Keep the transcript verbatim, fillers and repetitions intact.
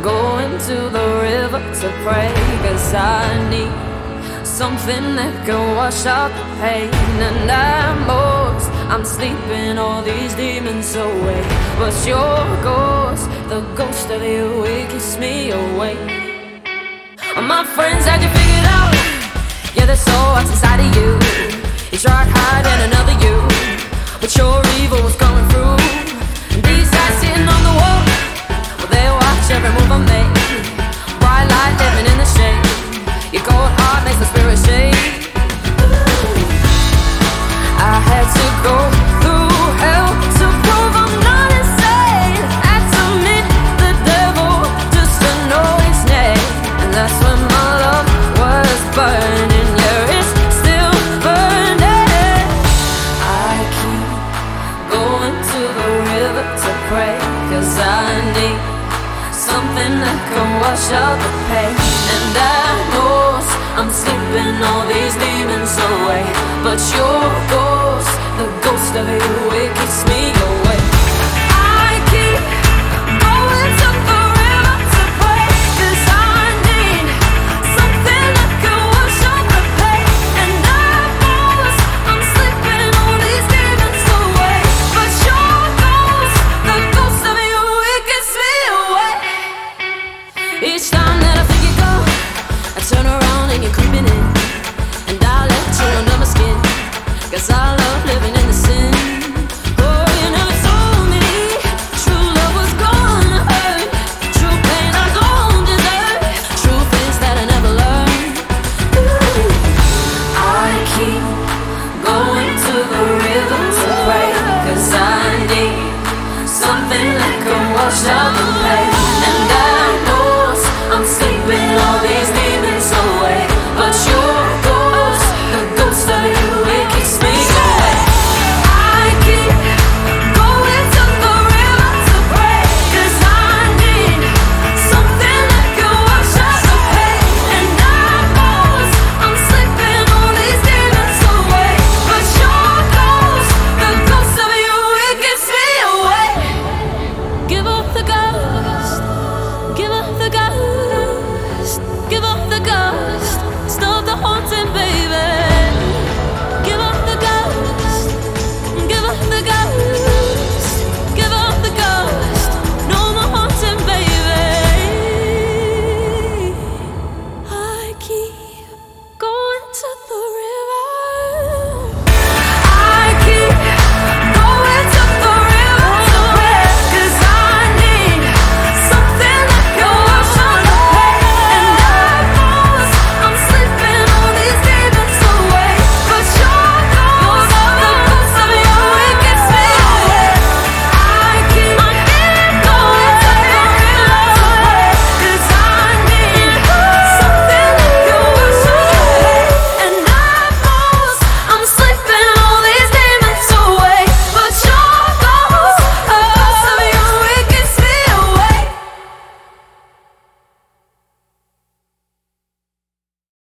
going to the river to pray, 'cause I need something that can wash out the pain. And I'm lost, I'm sleeping all these demons away, but your ghost, the ghost of you, it keeps me awake. My friends had you figured out, yeah, there's so what's inside of you. You tried hiding another you, but your evil was coming through. These eyes sitting on the wall, well, they watch every move I make. Bright light living in the shade, your cold heart makes the spirit shake. I had to go through hell to prove I'm not insane. Had to meet the devil just to know his name. And that's when my love was burning, yeah, it's still burning. I keep going to the river to pray, 'cause I need something that can wash out the pain. And I know I'm sleeping all these demons away, but your ghost, the ghost of you, it keeps me awake. I keep going to the river to pray, 'cause I need something that can wash out the pain. And I know I'm sleeping all these demons away, but your ghost, the ghost of you, it keeps me awake. Each time that I think you go, I turn around and you're creeping in, and I let you under my skin, 'cause I love living in the sin. Oh, you never told me true love was gonna hurt, true pain I don't deserve, truth is that I never learned. Ooh. I keep going to the river to pray, 'cause I need something that can wash out the pain.